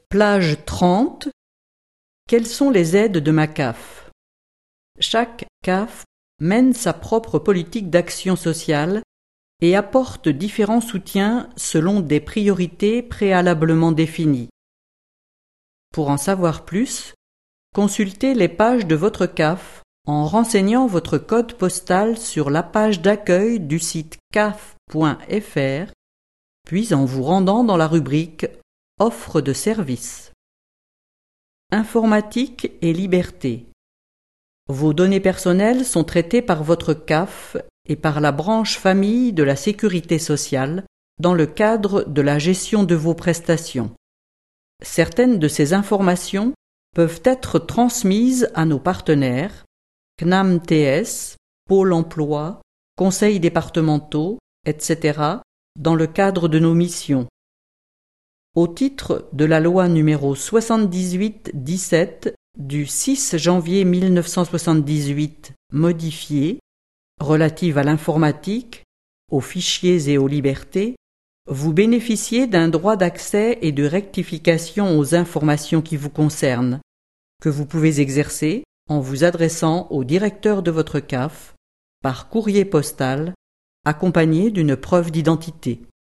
Plage 30. Quelles sont les aides de ma CAF? Chaque CAF mène sa propre politique d'action sociale et apporte différents soutiens selon des priorités préalablement définies. Pour en savoir plus, consultez les pages de votre CAF en renseignant votre code postal sur la page d'accueil du site caf.fr, puis en vous rendant dans la rubrique Offre de services. Informatique et liberté. Vos données personnelles sont traitées par votre CAF et par la branche famille de la Sécurité sociale dans le cadre de la gestion de vos prestations. Certaines de ces informations peuvent être transmises à nos partenaires, CNAM-TS, Pôle emploi, conseils départementaux, etc., dans le cadre de nos missions. Au titre de la loi numéro 78-17 du 6 janvier 1978 modifiée, relative à l'informatique, aux fichiers et aux libertés, vous bénéficiez d'un droit d'accès et de rectification aux informations qui vous concernent, que vous pouvez exercer en vous adressant au directeur de votre CAF par courrier postal, accompagné d'une preuve d'identité.